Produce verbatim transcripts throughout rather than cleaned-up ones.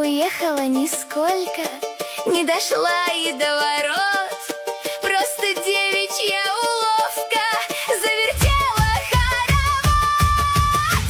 уехала нисколько, не дошла и до ворот. Просто девичья уловка завертела хоровод.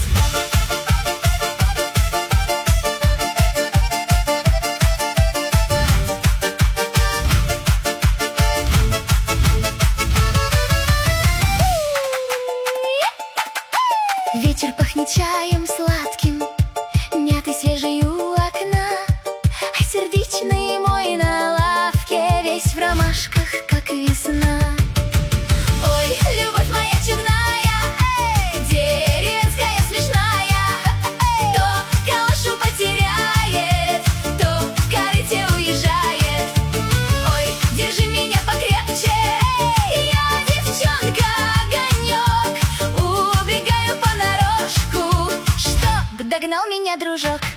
Ветер пахнет чаем сладким, мятой свежей у окна, а сердечный мой на лавке весь в ромашках, как весна. Ой, любовь моя чудная, эй, деревенская смешная, эй, то калошу потеряет, то в корыте уезжает. Ой, держи меня покрепче, эй, я девчонка огонек, убегаю понарошку, чтоб догнал меня дружок.